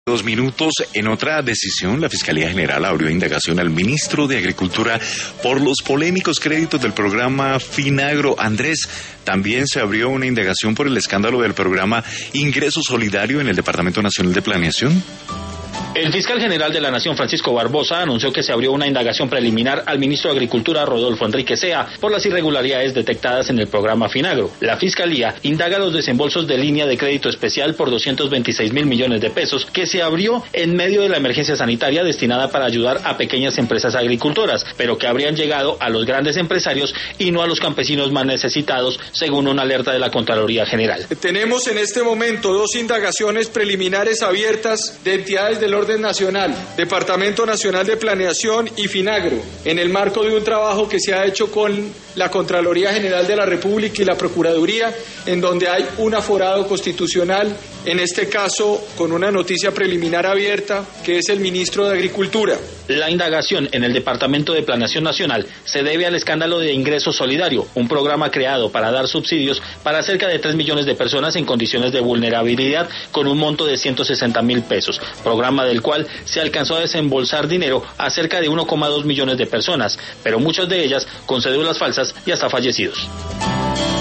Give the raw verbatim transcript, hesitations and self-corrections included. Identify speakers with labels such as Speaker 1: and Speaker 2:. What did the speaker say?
Speaker 1: Dos minutos. En otra decisión, la Fiscalía General abrió indagación al ministro de Agricultura por los polémicos créditos del programa Finagro. Andrés, también se abrió una indagación por el escándalo del programa Ingreso Solidario en el Departamento Nacional de Planeación.
Speaker 2: El fiscal general de la Nación, Francisco Barbosa, anunció que se abrió una indagación preliminar al ministro de Agricultura, Rodolfo Enrique Sea, por las irregularidades detectadas en el programa Finagro. La Fiscalía indaga los desembolsos de línea de crédito especial por doscientos veintiséis mil millones de pesos que se abrió en medio de la emergencia sanitaria destinada para ayudar a pequeñas empresas agricultoras, pero que habrían llegado a los grandes empresarios y no a los campesinos más necesitados, según una alerta de la Contraloría General.
Speaker 3: Tenemos en este momento dos indagaciones preliminares abiertas de entidades del orden nacional, Departamento Nacional de Planeación y Finagro, en el marco de un trabajo que se ha hecho con la Contraloría General de la República y la Procuraduría, en donde hay un aforado constitucional, en este caso con una noticia preliminar abierta, que es el ministro de Agricultura.
Speaker 2: La indagación en el Departamento de Planeación Nacional se debe al escándalo de Ingreso Solidario, un programa creado para dar subsidios para cerca de tres millones de personas en condiciones de vulnerabilidad con un monto de ciento sesenta mil pesos, programa del cual se alcanzó a desembolsar dinero a cerca de uno coma dos millones de personas, pero muchas de ellas con cédulas falsas y hasta fallecidos.